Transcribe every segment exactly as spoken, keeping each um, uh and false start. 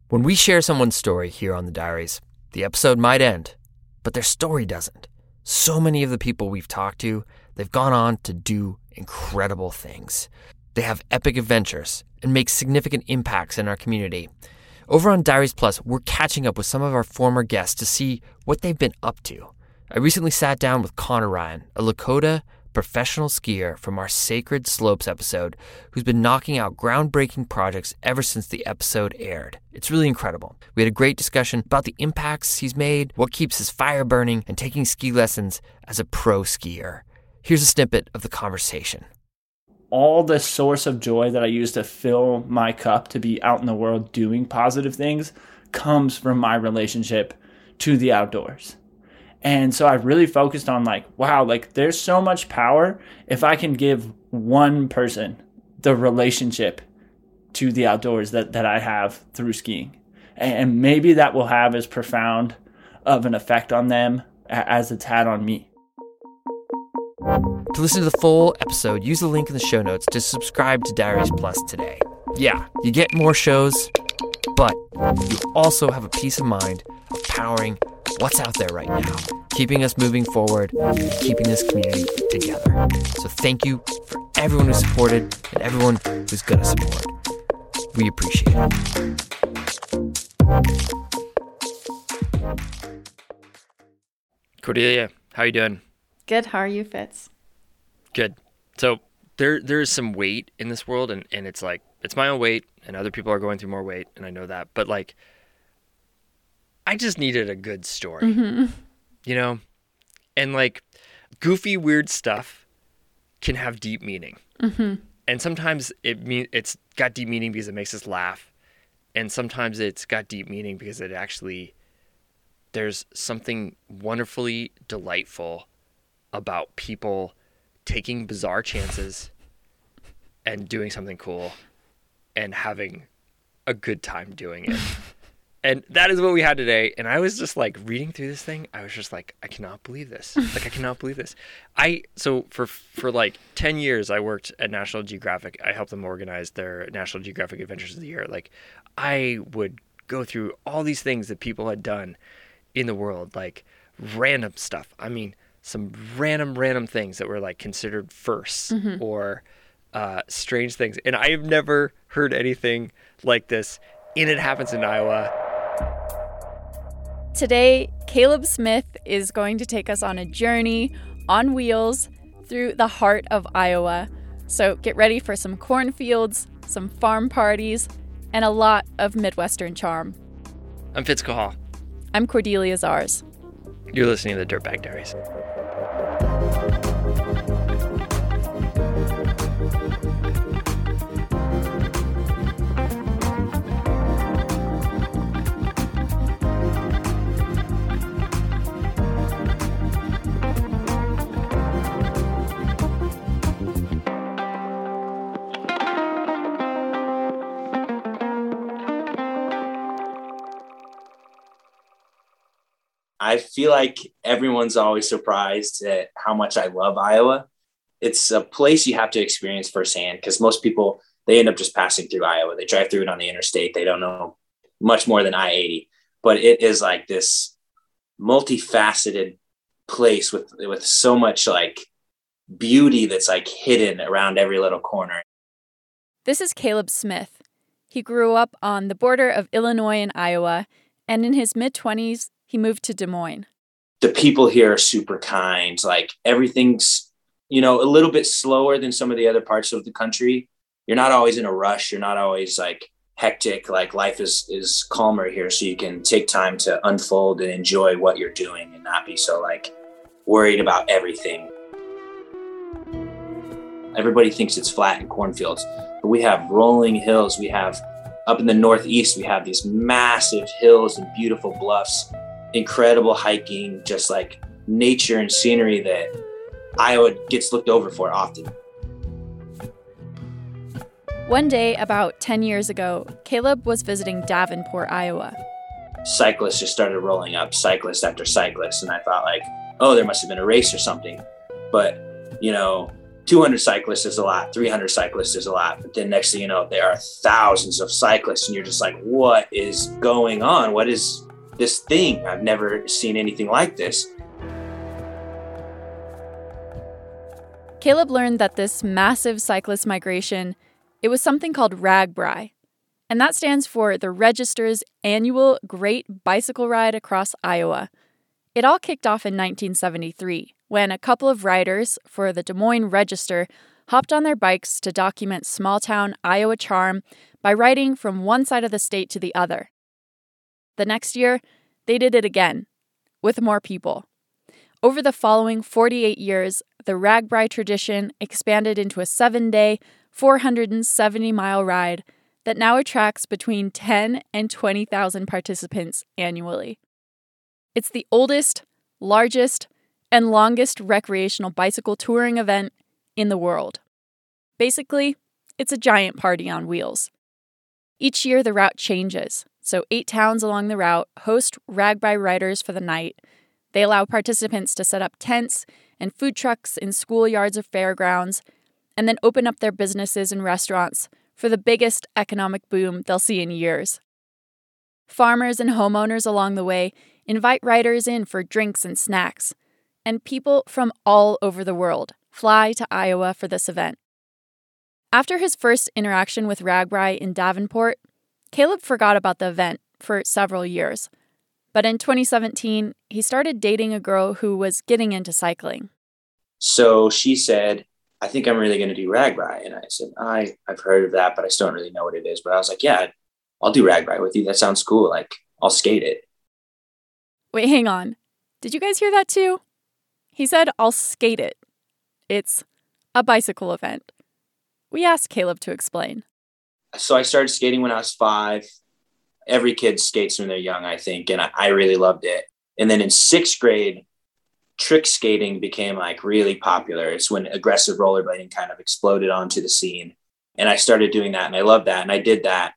When we share someone's story here on The Diaries, the episode might end, but their story doesn't. So many of the people we've talked to, they've gone on to do incredible things. They have epic adventures and make significant impacts in our community. Over on Diaries Plus, we're catching up with some of our former guests to see what they've been up to. I recently sat down with Connor Ryan, a Lakota professional skier from our Sacred Slopes episode, who's been knocking out groundbreaking projects ever since the episode aired. It's really incredible. We had a great discussion about the impacts he's made, what keeps his fire burning, and taking ski lessons as a pro skier. Here's a snippet of the conversation. All the source of joy that I use to fill my cup to be out in the world doing positive things comes from my relationship to the outdoors. And so I really focused on like, wow, like there's so much power if I can give one person the relationship to the outdoors that, that I have through skiing. And maybe that will have as profound of an effect on them as it's had on me. To listen to the full episode, use the link in the show notes to subscribe to Diaries Plus today. Yeah, you get more shows, but you also have a peace of mind of powering what's out there right now, keeping us moving forward, keeping this community together. So thank you for everyone who supported and everyone who's going to support. We appreciate it. Cordelia, how you doing? Good. How are you, Fitz? Good. So there there is some weight in this world, and, and it's like, it's my own weight, and other people are going through more weight, and I know that. But like, I just needed a good story, mm-hmm. you know? And like, goofy, weird stuff can have deep meaning. Mm-hmm. And sometimes it mean it's got deep meaning because it makes us laugh. And sometimes it's got deep meaning because it actually, there's something wonderfully delightful about people taking bizarre chances and doing something cool and having a good time doing it. And that is what we had today. And I was just like reading through this thing. I was just like, I cannot believe this. Like, I cannot believe this. I, so for, for like ten years, I worked at National Geographic. I helped them organize their National Geographic Adventures of the Year. Like, I would go through all these things that people had done in the world, like random stuff. I mean, some random, random things that were like considered firsts mm-hmm. or uh, strange things. And I have never heard anything like this. And it happens in Iowa. Today, Caleb Smith is going to take us on a journey on wheels through the heart of Iowa. So get ready for some cornfields, some farm parties, and a lot of Midwestern charm. I'm Fitz Cahall. I'm Cordelia Zars. You're listening to the Dirtbag Diaries. I feel like everyone's always surprised at how much I love Iowa. It's a place you have to experience firsthand because most people, they end up just passing through Iowa. They drive through it on the interstate. They don't know much more than I eighty, but it is like this multifaceted place with, with so much like beauty that's like hidden around every little corner. This is Caleb Smith. He grew up on the border of Illinois and Iowa, and in his mid-twenties, he moved to Des Moines. The people here are super kind. Like everything's, you know, a little bit slower than some of the other parts of the country. You're not always in a rush. You're not always like hectic. Like life is, is calmer here. So you can take time to unfold and enjoy what you're doing and not be so like worried about everything. Everybody thinks it's flat in cornfields, but we have rolling hills. We have up in the Northeast, we have these massive hills and beautiful bluffs. Incredible hiking, just like nature and scenery that Iowa gets looked over for often. One day, about ten years ago, Caleb was visiting Davenport, Iowa. Cyclists just started rolling up, cyclist after cyclist, and I thought like, oh, there must have been a race or something. But, you know, two hundred cyclists is a lot, three hundred cyclists is a lot. But then next thing you know, there are thousands of cyclists and you're just like, what is going on? What is this thing? I've never seen anything like this. Caleb learned that this massive cyclist migration, it was something called RAGBRAI, and that stands for the Register's annual Great Bicycle Ride across Iowa. It all kicked off in nineteen seventy-three, when a couple of riders for the Des Moines Register hopped on their bikes to document small-town Iowa charm by riding from one side of the state to the other. The next year, they did it again, with more people. Over the following forty-eight years, the RAGBRAI tradition expanded into a seven-day, four hundred seventy mile ride that now attracts between ten and twenty thousand participants annually. It's the oldest, largest, and longest recreational bicycle touring event in the world. Basically, it's a giant party on wheels. Each year the route changes, so eight towns along the route host RAGBRAI riders for the night. They allow participants to set up tents and food trucks in schoolyards or fairgrounds, and then open up their businesses and restaurants for the biggest economic boom they'll see in years. Farmers and homeowners along the way invite riders in for drinks and snacks, and people from all over the world fly to Iowa for this event. After his first interaction with RAGBRAI in Davenport, Caleb forgot about the event for several years. But in twenty seventeen, he started dating a girl who was getting into cycling. So she said, I think I'm really going to do RAGBRAI. And I said, I, I've heard of that, but I still don't really know what it is. But I was like, yeah, I'll do RAGBRAI with you. That sounds cool. Like, I'll skate it. Wait, hang on. Did you guys hear that too? He said, I'll skate it. It's a bicycle event. We asked Caleb to explain. So I started skating when I was five. Every kid skates when they're young, I think, and I, I really loved it. And then in sixth grade, trick skating became like really popular. It's when aggressive rollerblading kind of exploded onto the scene. And I started doing that, and I loved that. And I did that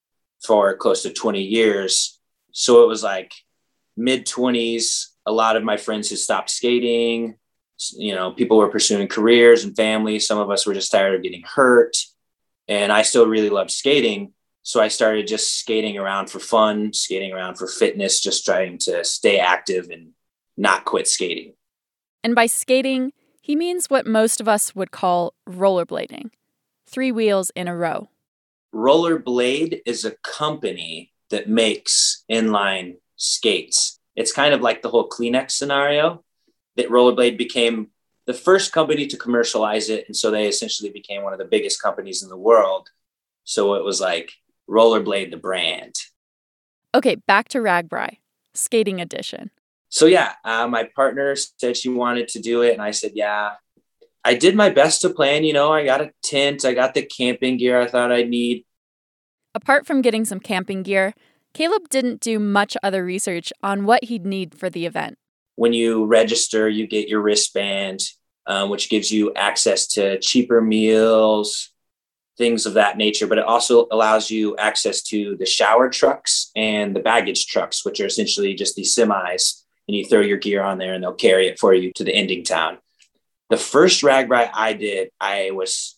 for close to twenty years. So it was like mid-twenties, a lot of my friends had stopped skating. You know, people were pursuing careers and families. Some of us were just tired of getting hurt. And I still really loved skating. So I started just skating around for fun, skating around for fitness, just trying to stay active and not quit skating. And by skating, he means what most of us would call rollerblading. Three wheels in a row. Rollerblade is a company that makes inline skates. It's kind of like the whole Kleenex scenario, that Rollerblade became the first company to commercialize it. And so they essentially became one of the biggest companies in the world. So it was like Rollerblade, the brand. Okay, back to RAGBRAI, skating edition. So yeah, uh, my partner said she wanted to do it. And I said, yeah. I did my best to plan. You know, I got a tent. I got the camping gear I thought I'd need. Apart from getting some camping gear, Caleb didn't do much other research on what he'd need for the event. When you register, you get your wristband, um, which gives you access to cheaper meals, things of that nature. But it also allows you access to the shower trucks and the baggage trucks, which are essentially just these semis. And you throw your gear on there and they'll carry it for you to the ending town. The first RAGBRAI I did, I was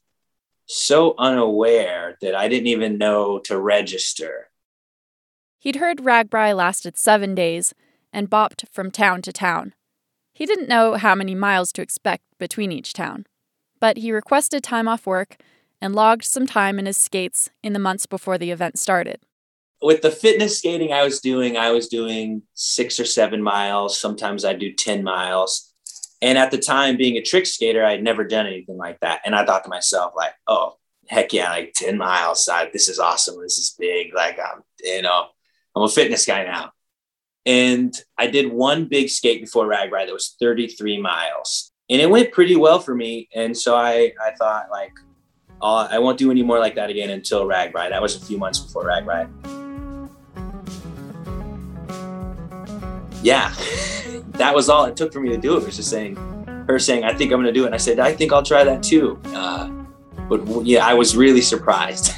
so unaware that I didn't even know to register. He'd heard RAGBRAI lasted seven days and bopped from town to town. He didn't know how many miles to expect between each town, but he requested time off work and logged some time in his skates in the months before the event started. With the fitness skating I was doing, I was doing six or seven miles. Sometimes I'd do ten miles. And at the time, being a trick skater, I'd never done anything like that. And I thought to myself, like, oh, heck yeah, like ten miles. I, this is awesome. This is big. Like, I'm, you know, I'm a fitness guy now. And I did one big skate before RAGBRAI that was thirty-three miles. And it went pretty well for me. And so I, I thought, like, oh, I won't do any more like that again until RAGBRAI. That was a few months before RAGBRAI. Yeah, that was all it took for me to do it. It was just saying, her saying, I think I'm going to do it. And I said, I think I'll try that too. Uh, but yeah, I was really surprised.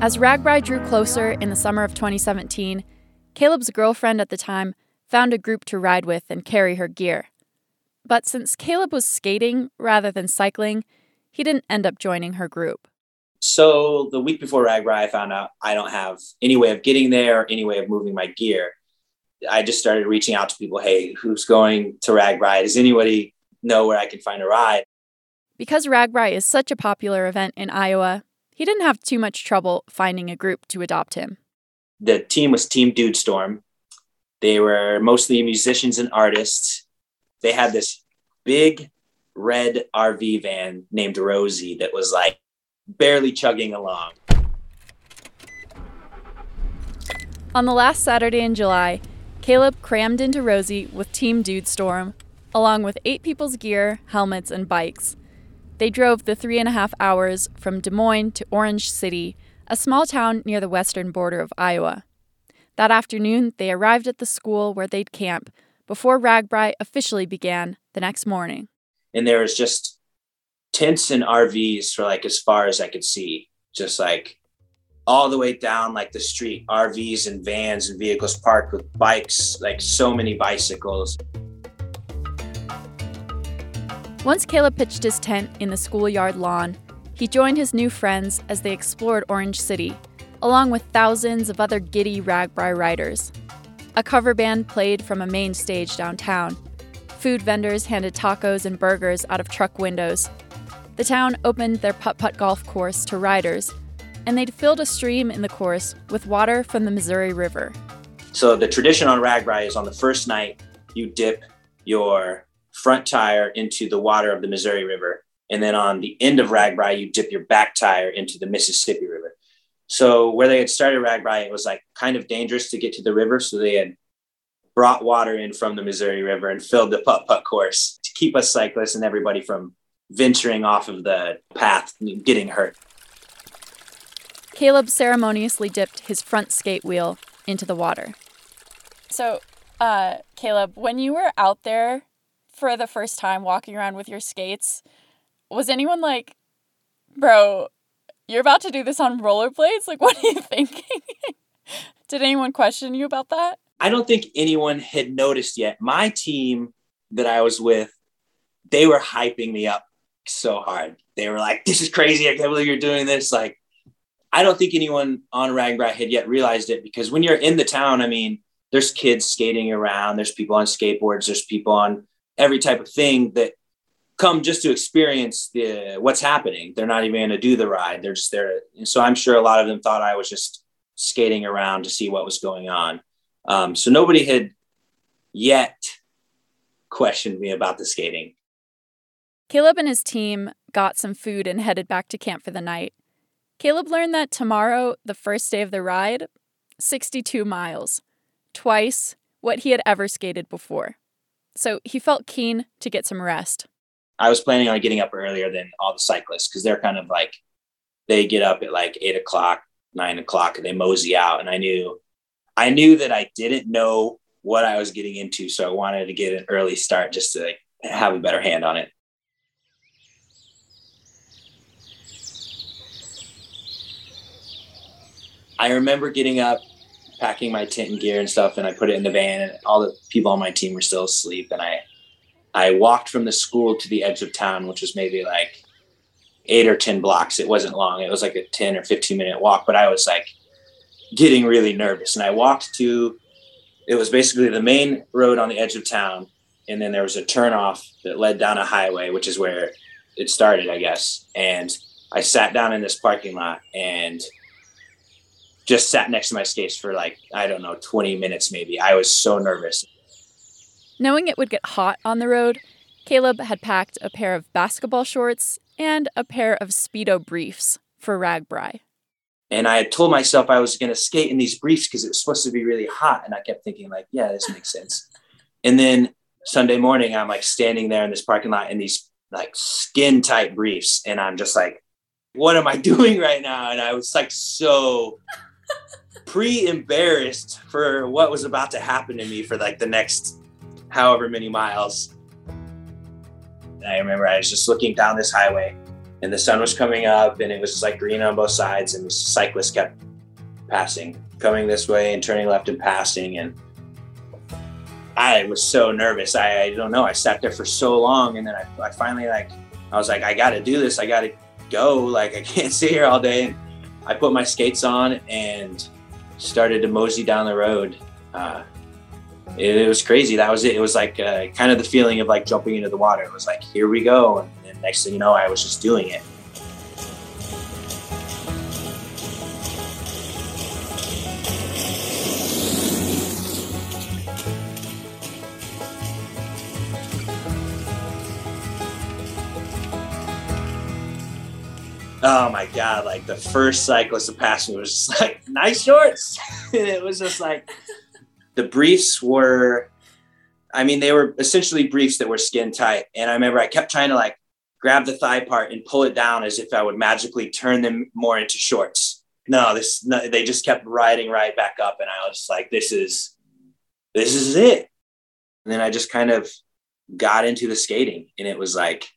As RAGBRAI drew closer in the summer of twenty seventeen, Caleb's girlfriend at the time found a group to ride with and carry her gear. But since Caleb was skating rather than cycling, he didn't end up joining her group. So the week before RAGBRAI, I found out I don't have any way of getting there, or any way of moving my gear. I just started reaching out to people. Hey, who's going to RAGBRAI? Does anybody know where I can find a ride? Because RAGBRAI is such a popular event in Iowa, he didn't have too much trouble finding a group to adopt him. The team was Team Dude Storm. They were mostly musicians and artists. They had this big red R V van named Rosie that was like barely chugging along. On the last Saturday in July, Caleb crammed into Rosie with Team Dude Storm, along with eight people's gear, helmets, and bikes. They drove the three and a half hours from Des Moines to Orange City, a small town near the western border of Iowa. That afternoon, they arrived at the school where they'd camp before RAGBRAI officially began the next morning. And there was just tents and R Vs for like as far as I could see, just like all the way down like the street, R Vs and vans and vehicles parked with bikes, like so many bicycles. Once Caleb pitched his tent in the schoolyard lawn, he joined his new friends as they explored Orange City, along with thousands of other giddy RAGBRAI riders. A cover band played from a main stage downtown. Food vendors handed tacos and burgers out of truck windows. The town opened their putt-putt golf course to riders, and they'd filled a stream in the course with water from the Missouri River. So the tradition on RAGBRAI is on the first night, you dip your front tire into the water of the Missouri River. And then on the end of RAGBRAI, you dip your back tire into the Mississippi River. So where they had started RAGBRAI, it was like kind of dangerous to get to the river. So they had brought water in from the Missouri River and filled the putt-putt course to keep us cyclists and everybody from venturing off of the path and getting hurt. Caleb ceremoniously dipped his front skate wheel into the water. So, uh, Caleb, when you were out there for the first time walking around with your skates, was anyone like, bro, you're about to do this on rollerblades? Like, what are you thinking? Did anyone question you about that? I don't think anyone had noticed yet. My team that I was with, they were hyping me up so hard. They were like, this is crazy. I can't believe you're doing this. Like, I don't think anyone on RAGBRAI had yet realized it, because when you're in the town, I mean, there's kids skating around, there's people on skateboards, there's people on every type of thing that come just to experience the what's happening. They're not even going to do the ride. They're just there. And so I'm sure a lot of them thought I was just skating around to see what was going on. Um, so nobody had yet questioned me about the skating. Caleb and his team got some food and headed back to camp for the night. Caleb learned that tomorrow, the first day of the ride, sixty-two miles, twice what he had ever skated before. So he felt keen to get some rest. I was planning on getting up earlier than all the cyclists, because they're kind of like, they get up at like eight o'clock, nine o'clock, and they mosey out. And I knew, I knew that I didn't know what I was getting into. So I wanted to get an early start just to like, have a better hand on it. I remember getting up, packing my tent and gear and stuff, and I put it in the van, and all the people on my team were still asleep. And I, I walked from the school to the edge of town, which was maybe like eight or ten blocks. It wasn't long. It was like a ten or fifteen minute walk, but I was like getting really nervous. And I walked to, it was basically the main road on the edge of town. And then there was a turnoff that led down a highway, which is where it started, I guess. And I sat down in this parking lot and just sat next to my skates for like, I don't know, twenty minutes maybe. I was so nervous. Knowing it would get hot on the road, Caleb had packed a pair of basketball shorts and a pair of Speedo briefs for RAGBRAI. And I had told myself I was going to skate in these briefs because it was supposed to be really hot. And I kept thinking like, yeah, this makes sense. And then Sunday morning, I'm like standing there in this parking lot in these like skin tight briefs. And I'm just like, what am I doing right now? And I was like, so pre-embarrassed for what was about to happen to me for like the next however many miles. And I remember I was just looking down this highway and the sun was coming up, and it was just like green on both sides, and the cyclists kept passing, coming this way and turning left and passing. And I was so nervous. I, I don't know. I sat there for so long, and then I, I finally like, I was like, I got to do this. I got to go. Like, I can't sit here all day. And I put my skates on and started to mosey down the road. Uh, it, it was crazy. That was it. It was like uh, kind of the feeling of like jumping into the water. It was like, here we go. And then next thing you know, I was just doing it. Oh my God, like the first cyclist to pass me was just like, nice shorts. And it was just like, the briefs were, I mean, they were essentially briefs that were skin tight. And I remember I kept trying to like grab the thigh part and pull it down as if I would magically turn them more into shorts. No, this, no, they just kept riding right back up. And I was like, this is, this is it. And then I just kind of got into the skating, and it was like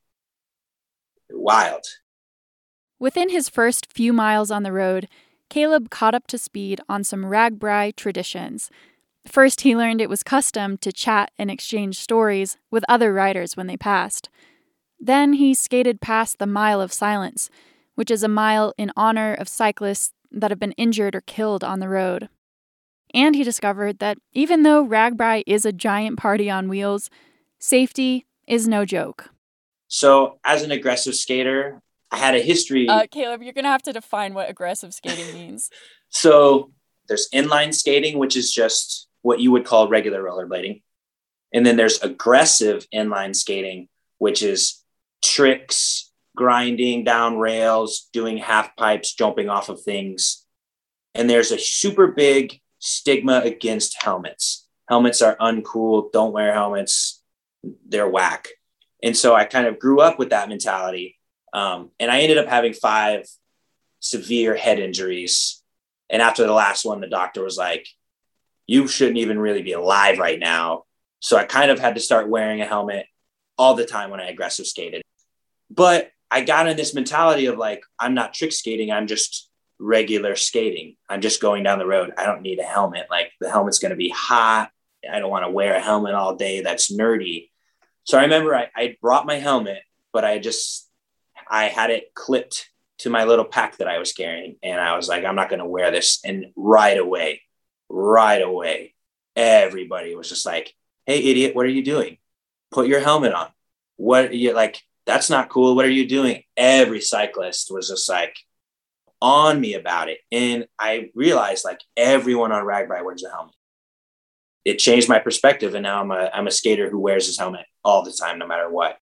wild. Within his first few miles on the road, Caleb caught up to speed on some RAGBRAI traditions. First, he learned it was custom to chat and exchange stories with other riders when they passed. Then he skated past the Mile of Silence, which is a mile in honor of cyclists that have been injured or killed on the road. And he discovered that even though RAGBRAI is a giant party on wheels, safety is no joke. So as an aggressive skater, I had a history. Uh, Caleb, you're going to have to define what aggressive skating means. So there's inline skating, which is just what you would call regular rollerblading. And then there's aggressive inline skating, which is tricks, grinding down rails, doing half pipes, jumping off of things. And there's a super big stigma against helmets. Helmets are uncool. Don't wear helmets. They're whack. And so I kind of grew up with that mentality. Um, and I ended up having five severe head injuries. And after the last one, the doctor was like, you shouldn't even really be alive right now. So I kind of had to start wearing a helmet all the time when I aggressive skated. But I got in this mentality of like, I'm not trick skating. I'm just regular skating. I'm just going down the road. I don't need a helmet. Like, the helmet's going to be hot. I don't want to wear a helmet all day. That's nerdy. So I remember I, I brought my helmet, but I just... I had it clipped to my little pack that I was carrying. And I was like, I'm not going to wear this. And right away, right away, everybody was just like, hey, idiot, what are you doing? Put your helmet on. What you like? That's not cool. What are you doing? Every cyclist was just like on me about it. And I realized like everyone on RAGBRAI wears a helmet. It changed my perspective. And now I'm a, I'm a skater who wears his helmet all the time, no matter what.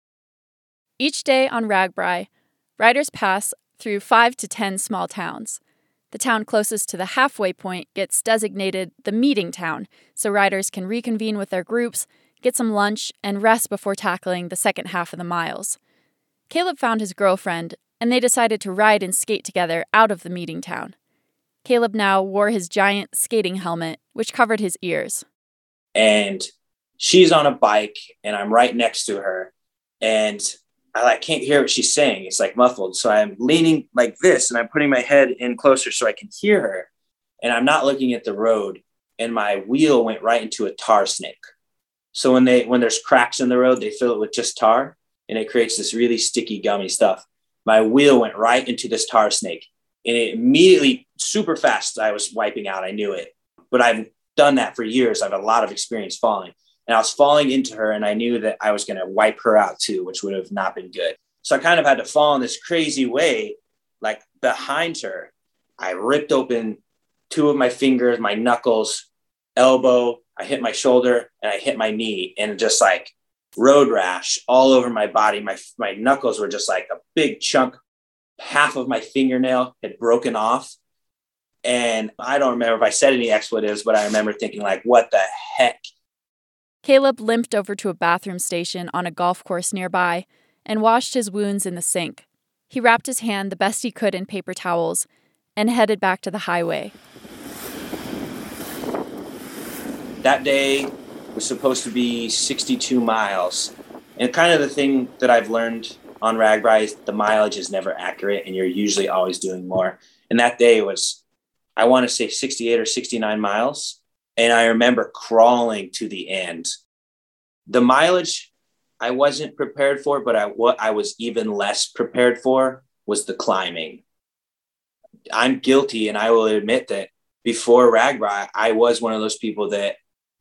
Each day on RAGBRAI, riders pass through five to ten small towns. The town closest to the halfway point gets designated the meeting town, so riders can reconvene with their groups, get some lunch, and rest before tackling the second half of the miles. Caleb found his girlfriend, and they decided to ride and skate together out of the meeting town. Caleb now wore his giant skating helmet, which covered his ears. And she's on a bike, and I'm right next to her, and I like can't hear what she's saying. It's like muffled. So I'm leaning like this, and I'm putting my head in closer so I can hear her. And I'm not looking at the road, and my wheel went right into a tar snake. So when they when there's cracks in the road, they fill it with just tar, and it creates this really sticky, gummy stuff. My wheel went right into this tar snake, and it immediately, super fast, I was wiping out. I knew it, but I've done that for years. I have a lot of experience falling. And I was falling into her, and I knew that I was going to wipe her out too, which would have not been good. So I kind of had to fall in this crazy way, like behind her. I ripped open two of my fingers, my knuckles, elbow. I hit my shoulder, and I hit my knee, and just like road rash all over my body. My, my knuckles were just like a big chunk. Half of my fingernail had broken off. And I don't remember if I said any expletives, but I remember thinking like, what the heck? Caleb limped over to a bathroom station on a golf course nearby and washed his wounds in the sink. He wrapped his hand the best he could in paper towels and headed back to the highway. That day was supposed to be sixty-two miles. And kind of the thing that I've learned on RAGBRAI, the mileage is never accurate and you're usually always doing more. And that day was, I want to say sixty-eight or sixty-nine miles. And I remember crawling to the end. The mileage I wasn't prepared for, but I, what I was even less prepared for was the climbing. I'm guilty, and I will admit that before RAGBRAI, I was one of those people that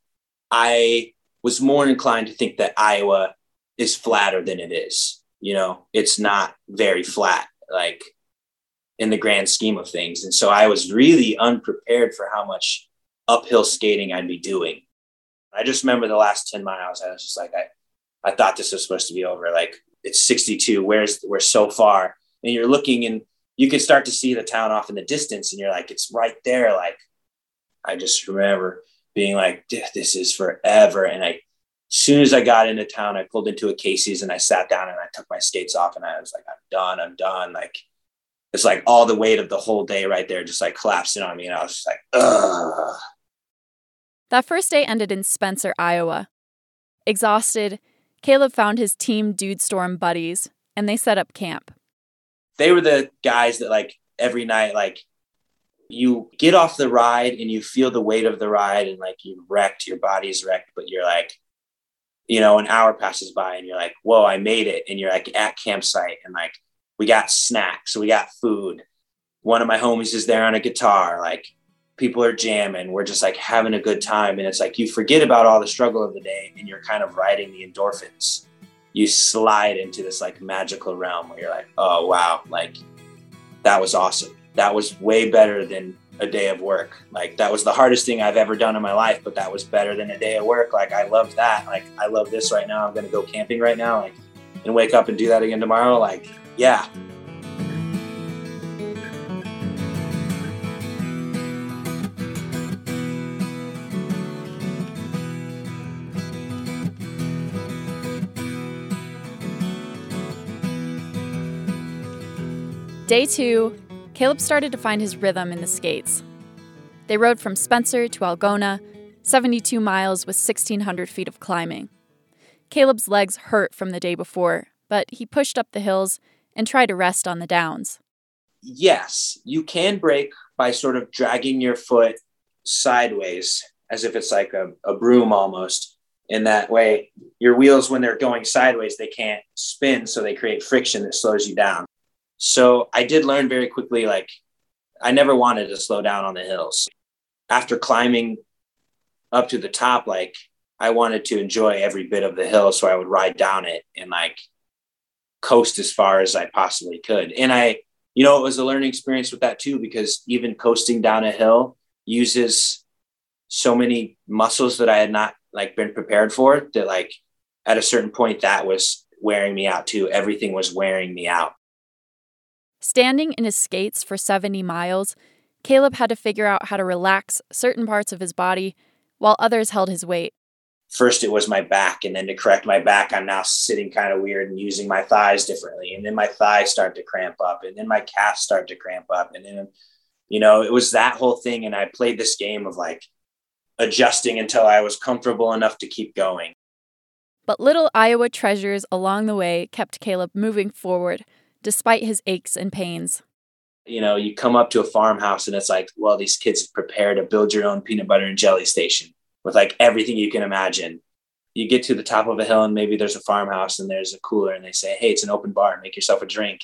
I was more inclined to think that Iowa is flatter than it is. You know, it's not very flat, like in the grand scheme of things. And so I was really unprepared for how much uphill skating I'd be doing. I just remember the last ten miles. I was just like, I, I thought this was supposed to be over. Like, it's sixty-two. Where's, we're so far. And you're looking and you can start to see the town off in the distance. And you're like, it's right there. Like, I just remember being like, this is forever. And I, as soon as I got into town, I pulled into a Casey's and I sat down and I took my skates off and I was like, I'm done. I'm done. Like, it's like all the weight of the whole day right there just like collapsed in on me. And I was just like, ugh. That first day ended in Spencer, Iowa. Exhausted, Caleb found his Team Dude Storm buddies and they set up camp. They were the guys that like every night, like you get off the ride and you feel the weight of the ride and like you wrecked, your body's wrecked, but you're like, you know, an hour passes by and you're like, whoa, I made it. And you're like at campsite and like, we got snacks, we got food. One of my homies is there on a guitar. Like, people are jamming. We're just like having a good time. And it's like, you forget about all the struggle of the day and you're kind of riding the endorphins. You slide into this like magical realm where you're like, oh, wow. Like, that was awesome. That was way better than a day of work. Like, that was the hardest thing I've ever done in my life, but that was better than a day of work. Like, I loved that. Like, I love this right now. I'm going to go camping right now, like, and wake up and do that again tomorrow. Like, yeah. Day two, Caleb started to find his rhythm in the skates. They rode from Spencer to Algona, seventy-two miles with sixteen hundred feet of climbing. Caleb's legs hurt from the day before, but he pushed up the hills and tried to rest on the downs. Yes, you can brake by sort of dragging your foot sideways as if it's like a, a broom almost. In that way, your wheels, when they're going sideways, they can't spin, so they create friction that slows you down. So I did learn very quickly, like, I never wanted to slow down on the hills. After climbing up to the top, like, I wanted to enjoy every bit of the hill. So I would ride down it and like coast as far as I possibly could. And I, you know, it was a learning experience with that too, because even coasting down a hill uses so many muscles that I had not like been prepared for, that like at a certain point that was wearing me out too. Everything was wearing me out. Standing in his skates for seventy miles, Caleb had to figure out how to relax certain parts of his body while others held his weight. First, it was my back. And then to correct my back, I'm now sitting kind of weird and using my thighs differently. And then my thighs start to cramp up. And then my calves start to cramp up. And then, you know, it was that whole thing. And I played this game of like adjusting until I was comfortable enough to keep going. But little Iowa treasures along the way kept Caleb moving forward, despite his aches and pains. You know, you come up to a farmhouse and it's like, well, these kids have prepared to build your own peanut butter and jelly station with like everything you can imagine. You get to the top of a hill and maybe there's a farmhouse and there's a cooler and they say, hey, it's an open bar, make yourself a drink.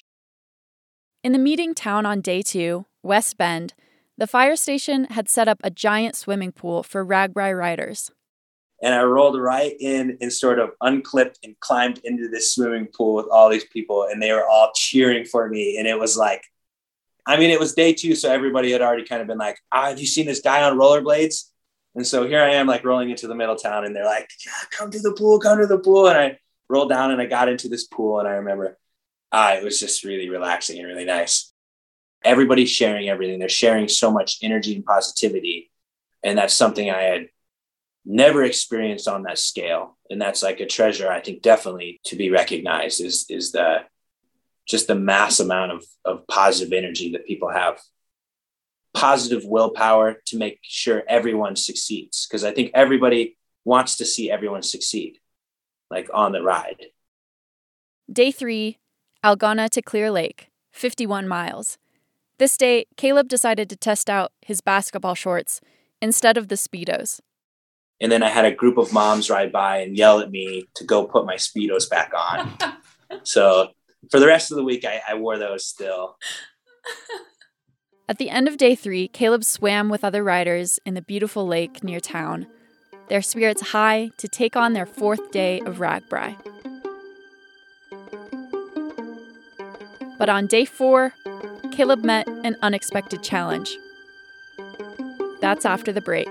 In the meeting town on day two, West Bend, the fire station had set up a giant swimming pool for RAGBRAI riders. And I rolled right in and sort of unclipped and climbed into this swimming pool with all these people. And they were all cheering for me. And it was like, I mean, it was day two. So everybody had already kind of been like, ah, have you seen this guy on rollerblades? And so here I am like rolling into the middle town and they're like, yeah, come to the pool, come to the pool. And I rolled down and I got into this pool. And I remember ah, it was just really relaxing and really nice. Everybody's sharing everything. They're sharing so much energy and positivity. And that's something I had never experienced on that scale. And that's like a treasure, I think, definitely to be recognized is, is the, just the mass amount of, of positive energy that people have. Positive willpower to make sure everyone succeeds. Because I think everybody wants to see everyone succeed, like on the ride. Day three, Algona to Clear Lake, fifty-one miles. This day, Caleb decided to test out his basketball shorts instead of the Speedos. And then I had a group of moms ride by and yell at me to go put my Speedos back on. So for the rest of the week, I, I wore those still. At the end of day three, Caleb swam with other riders in the beautiful lake near town, their spirits high to take on their fourth day of RAGBRAI. But on day four, Caleb met an unexpected challenge. That's after the break.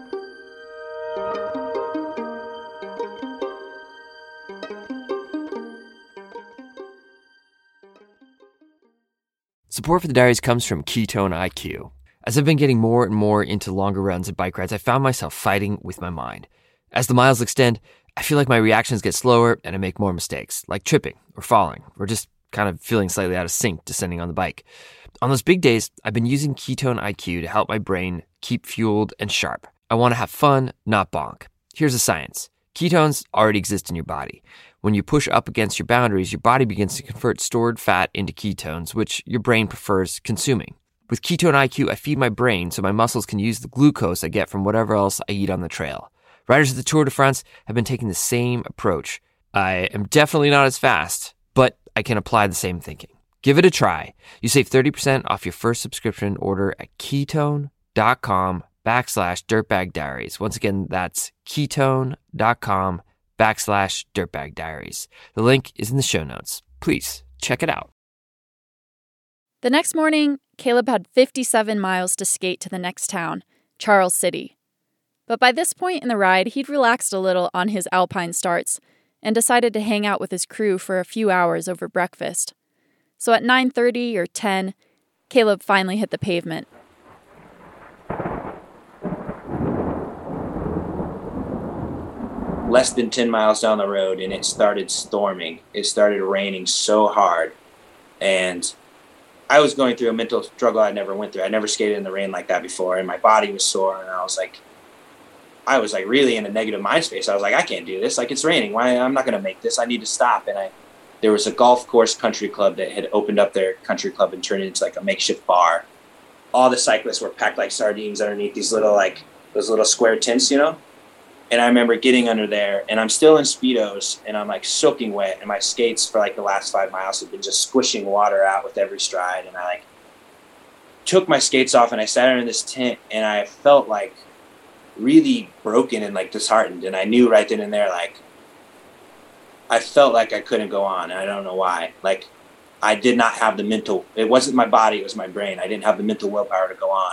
Support for the Diaries comes from Ketone I Q. As I've been getting more and more into longer runs and bike rides, I found myself fighting with my mind. As the miles extend, I feel like my reactions get slower and I make more mistakes, like tripping or falling, or just kind of feeling slightly out of sync descending on the bike. On those big days, I've been using Ketone I Q to help my brain keep fueled and sharp. I want to have fun, not bonk. Here's the science. Ketones already exist in your body. When you push up against your boundaries, your body begins to convert stored fat into ketones, which your brain prefers consuming. With Ketone I Q, I feed my brain so my muscles can use the glucose I get from whatever else I eat on the trail. Riders of the Tour de France have been taking the same approach. I am definitely not as fast, but I can apply the same thinking. Give it a try. You save thirty percent off your first subscription order at ketone.com backslash dirtbag diaries. Once again, that's ketone.com backslash dirtbag diaries. The link is in the show notes. Please check it out. The next morning, Caleb had fifty-seven miles to skate to the next town, Charles City. But by this point in the ride, he'd relaxed a little on his alpine starts and decided to hang out with his crew for a few hours over breakfast. So at nine thirty or ten, Caleb finally hit the pavement. Less than ten miles down the road, and it started storming. It started raining so hard. And I was going through a mental struggle I never went through. I never skated in the rain like that before, and my body was sore, and I was like, I was like really in a negative mind space. I was like, I can't do this. Like, it's raining. Why? I'm not going to make this. I need to stop. And I, there was a golf course country club that had opened up their country club and turned it into like a makeshift bar. All the cyclists were packed like sardines underneath these little, like those little square tents, you know? And I remember getting under there, and I'm still in Speedos, and I'm like soaking wet, and my skates for like the last five miles have been just squishing water out with every stride. And I like took my skates off, and I sat under this tent, and I felt like really broken and like disheartened. And I knew right then and there, like, I felt like I couldn't go on, and I don't know why. Like, I did not have the mental, it wasn't my body, it was my brain. I didn't have the mental willpower to go on.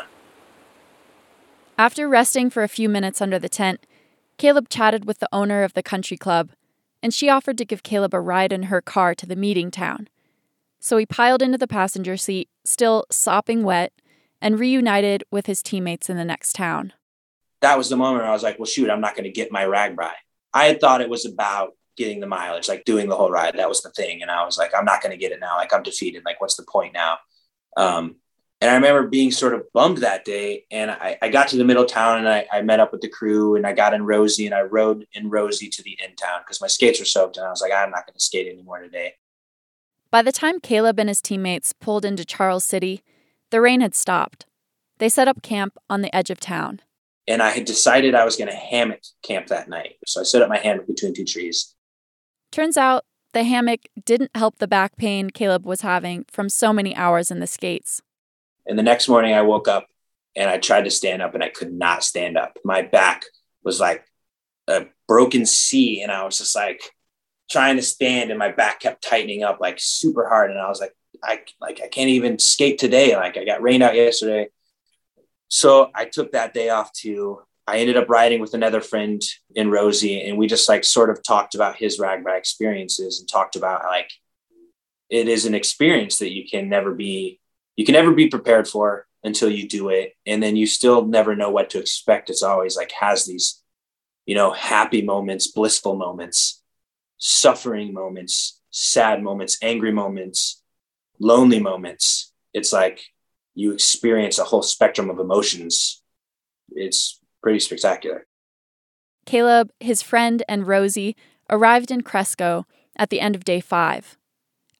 After resting for a few minutes under the tent, Caleb chatted with the owner of the country club, and she offered to give Caleb a ride in her car to the meeting town. So he piled into the passenger seat, still sopping wet, and reunited with his teammates in the next town. That was the moment where I was like, well, shoot, I'm not going to get my RAGBRAI. I had thought it was about getting the mileage, like doing the whole ride. That was the thing. And I was like, I'm not going to get it now. Like, I'm defeated. Like, what's the point now? Um, And I remember being sort of bummed that day. And I, I got to the middle of town, and I, I met up with the crew, and I got in Rosie, and I rode in Rosie to the end town because my skates were soaked. And I was like, I'm not going to skate anymore today. By the time Caleb and his teammates pulled into Charles City, the rain had stopped. They set up camp on the edge of town. And I had decided I was going to hammock camp that night. So I set up my hammock between two trees. Turns out the hammock didn't help the back pain Caleb was having from so many hours in the skates. And the next morning I woke up and I tried to stand up, and I could not stand up. My back was like a broken C, and I was just like trying to stand, and my back kept tightening up like super hard. And I was like, I like, I can't even skate today. Like, I got rained out yesterday. So I took that day off too. I ended up riding with another friend in Rosie, and we just like sort of talked about his RAGBRAI experiences and talked about like, it is an experience that you can never be You can never be prepared for until you do it. And then you still never know what to expect. It's always like has these, you know, happy moments, blissful moments, suffering moments, sad moments, angry moments, lonely moments. It's like you experience a whole spectrum of emotions. It's pretty spectacular. Caleb, his friend, and Rosie arrived in Cresco at the end of day five.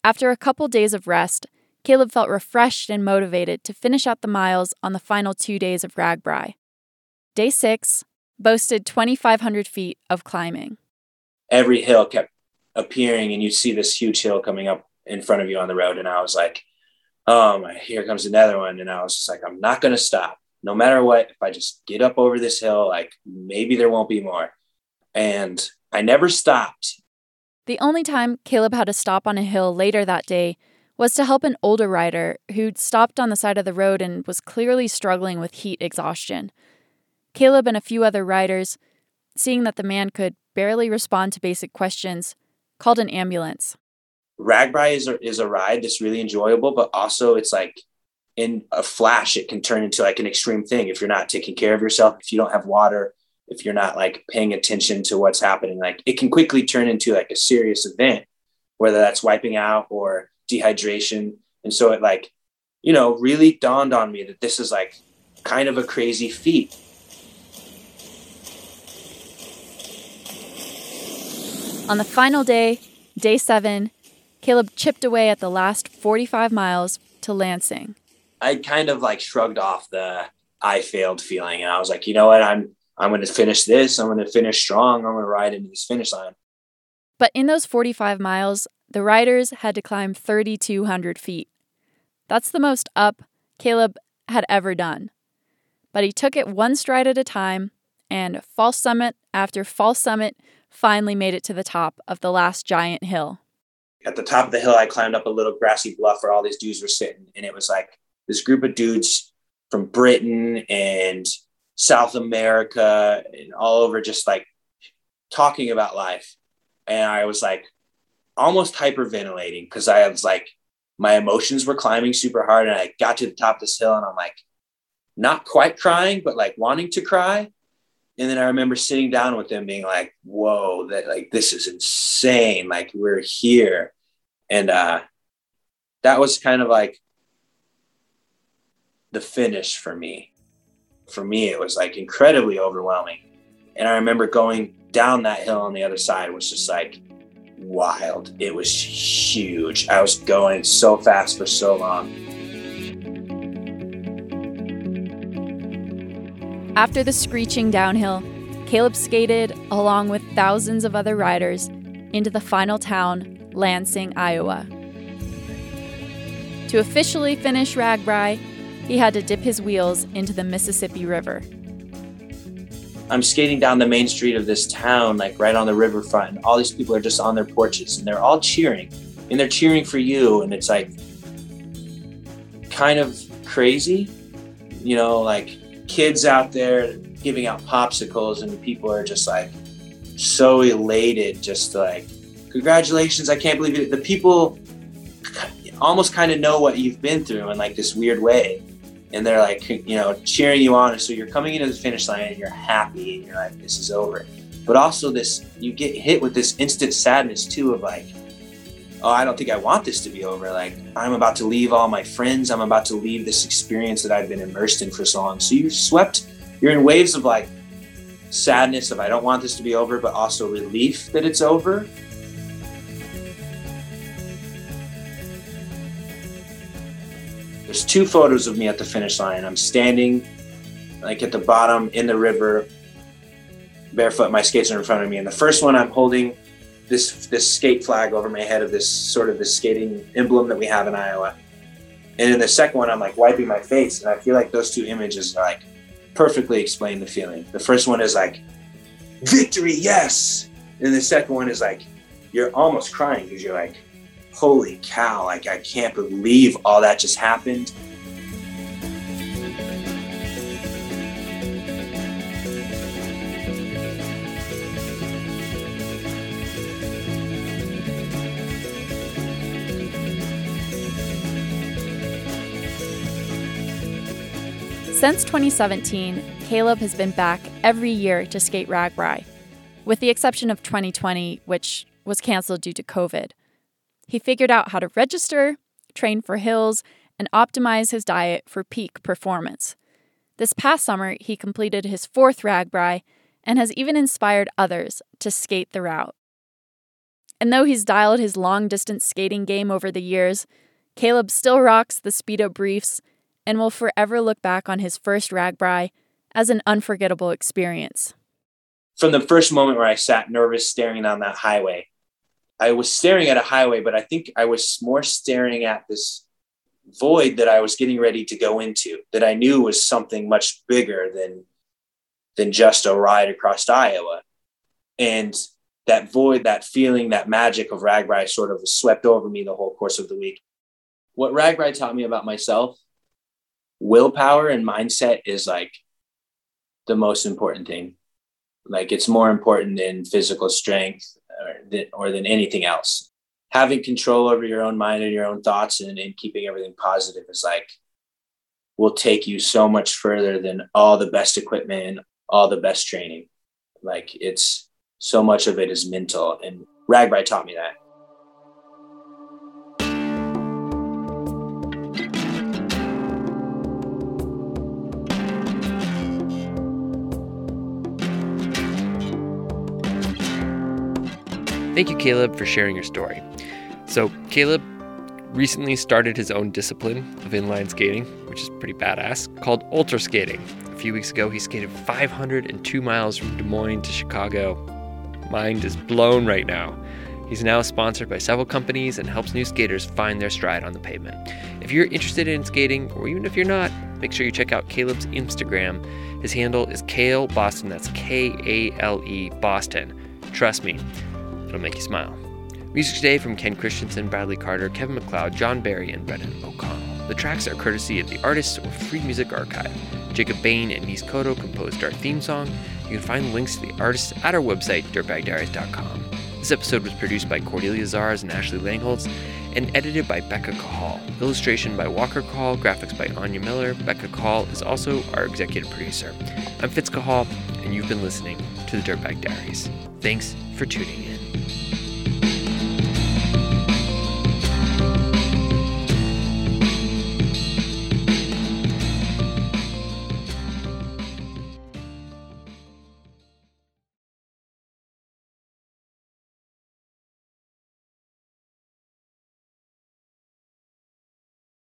After a couple days of rest, Caleb felt refreshed and motivated to finish out the miles on the final two days of RAGBRAI. Day six boasted twenty-five hundred feet of climbing. Every hill kept appearing, and you'd see this huge hill coming up in front of you on the road. And I was like, oh my, here comes another one. And I was just like, I'm not going to stop. No matter what, if I just get up over this hill, like maybe there won't be more. And I never stopped. The only time Caleb had to stop on a hill later that day was to help an older rider who'd stopped on the side of the road and was clearly struggling with heat exhaustion. Caleb and a few other riders, seeing that the man could barely respond to basic questions, called an ambulance. RAGBRAI is a, is a ride that's really enjoyable, but also it's like in a flash, it can turn into like an extreme thing if you're not taking care of yourself, if you don't have water, if you're not like paying attention to what's happening. Like it can quickly turn into like a serious event, whether that's wiping out or dehydration. And so it like, you know, really dawned on me that this is like kind of a crazy feat. On the final day, day seven, Caleb chipped away at the last forty-five miles to Lansing. I kind of like shrugged off the I failed feeling. And I was like, you know what, I'm, I'm going to finish this. I'm going to finish strong. I'm going to ride into this finish line. But in those forty-five miles, the riders had to climb thirty-two hundred feet. That's the most up Caleb had ever done. But he took it one stride at a time, and false summit after false summit finally made it to the top of the last giant hill. At the top of the hill, I climbed up a little grassy bluff where all these dudes were sitting. And it was like this group of dudes from Britain and South America and all over, just like talking about life. And I was like almost hyperventilating because I was like, my emotions were climbing super hard. And I got to the top of this hill and I'm like, not quite crying, but like wanting to cry. And then I remember sitting down with them being like, whoa, that like, this is insane. Like we're here. And uh, that was kind of like the finish for me. For me, it was like incredibly overwhelming. And I remember going down that hill on the other side was just like wild. It was huge. I was going so fast for so long. After the screeching downhill, Caleb skated, along with thousands of other riders, into the final town, Lansing, Iowa. To officially finish RAGBRAI, he had to dip his wheels into the Mississippi River. I'm skating down the main street of this town, like right on the riverfront, and all these people are just on their porches, and they're all cheering, and they're cheering for you, and it's like kind of crazy, you know, like kids out there giving out popsicles, and people are just like so elated, just like, congratulations, I can't believe it. The people almost kind of know what you've been through in like this weird way. And they're like, you know, cheering you on. And so you're coming into the finish line and you're happy and you're like, this is over. But also this, you get hit with this instant sadness too of like, oh, I don't think I want this to be over. Like, I'm about to leave all my friends. I'm about to leave this experience that I've been immersed in for so long. So you're swept, you're in waves of like sadness of I don't want this to be over, but also relief that it's over. There's two photos of me at the finish line. I'm standing like at the bottom in the river, barefoot, my skates are in front of me. And the first one, I'm holding this this skate flag over my head of this sort of this skating emblem that we have in Iowa. And in the second one, I'm like wiping my face. And I feel like those two images are like perfectly explain the feeling. The first one is like, victory, yes. And the second one is like, you're almost crying because you're like, holy cow, like I can't believe all that just happened. Since twenty seventeen, Caleb has been back every year to skate RAGBRAI, with the exception of twenty twenty, which was canceled due to COVID. He figured out how to register, train for hills, and optimize his diet for peak performance. This past summer, he completed his fourth RAGBRAI and has even inspired others to skate the route. And though he's dialed his long-distance skating game over the years, Caleb still rocks the Speedo briefs and will forever look back on his first RAGBRAI as an unforgettable experience. From the first moment where I sat nervous staring down that highway, I was staring at a highway, but I think I was more staring at this void that I was getting ready to go into, that I knew was something much bigger than, than just a ride across Iowa. And that void, that feeling, that magic of RAGBRAI sort of swept over me the whole course of the week. What RAGBRAI taught me about myself, willpower and mindset is like the most important thing. Like it's more important than physical strength or than, or than anything else. Having control over your own mind and your own thoughts and, and keeping everything positive is like, will take you so much further than all the best equipment and all the best training. Like it's so much of it is mental, and RAGBRAI taught me that. Thank you, Caleb, for sharing your story. So Caleb recently started his own discipline of inline skating, which is pretty badass, called ultra skating. A few weeks ago, he skated five hundred two miles from Des Moines to Chicago. Mind is blown right now. He's now sponsored by several companies and helps new skaters find their stride on the pavement. If you're interested in skating, or even if you're not, make sure you check out Caleb's Instagram. His handle is Kale Boston. That's K A L E Boston. Trust me, it'll make you smile. Music today from Ken Christensen, Bradley Carter, Kevin MacLeod, John Barry, and Brendan O'Connell. The tracks are courtesy of the Artists or Free Music Archive. Jacob Bain and Nis Cotto composed our theme song. You can find links to the artists at our website, dirtbag diaries dot com. This episode was produced by Cordelia Zars and Ashley Langholtz and edited by Becca Cahal. Illustration by Walker Cahal, graphics by Anya Miller. Becca Cahal is also our executive producer. I'm Fitz Cahal, and you've been listening to the Dirtbag Diaries. Thanks for tuning in.